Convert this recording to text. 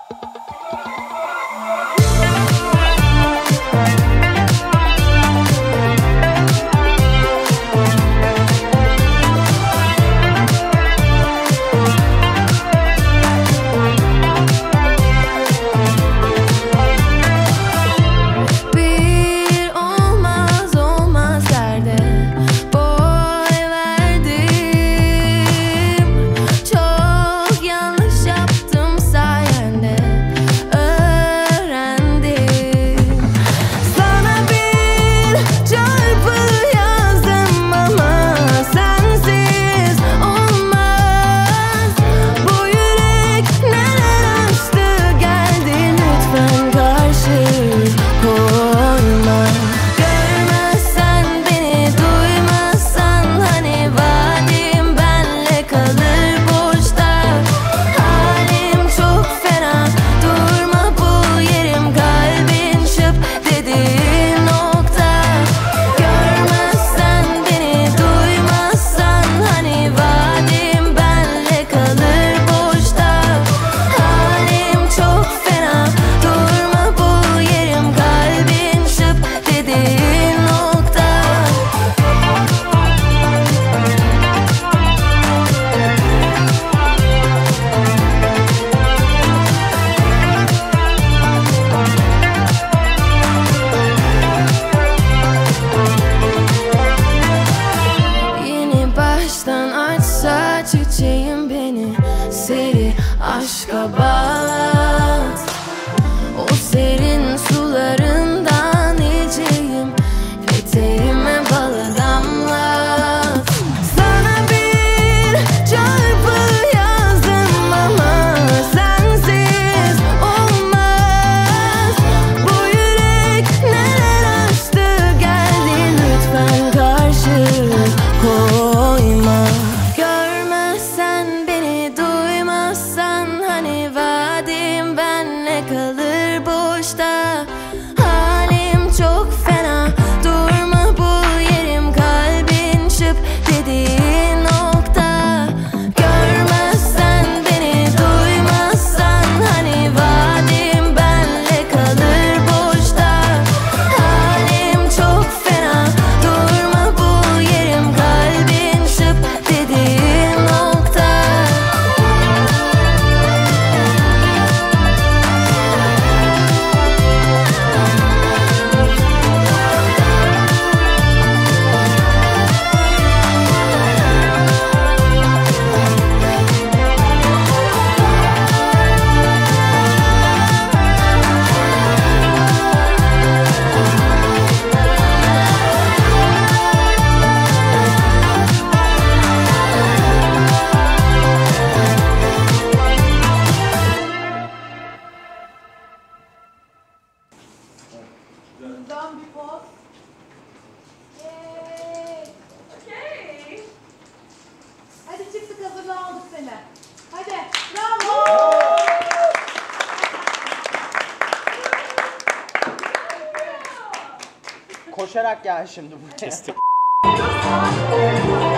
Çiçeğim beni seri aşka bağlat. O serin sularından içeyim, peteğime balı damlat. Sana bir çarpı yazdım ama sensiz olmaz. Bu yürek neler açtı geldi, lütfen karşı koyma. Kalır boşta, halim çok fena. Durma bul yerim, kalbin şıp dediğin nokta. Görmezsen beni, duymazsan hani vadim benle kalır boşta. Halim çok fena. Durma bul yerim, kalbin şıp dediğin nokta. Dön bir poz. Yay. Okay. Hadi çıktık, hazırla, aldık seni. Hadi. Bravo. Koşarak gel şimdi buraya.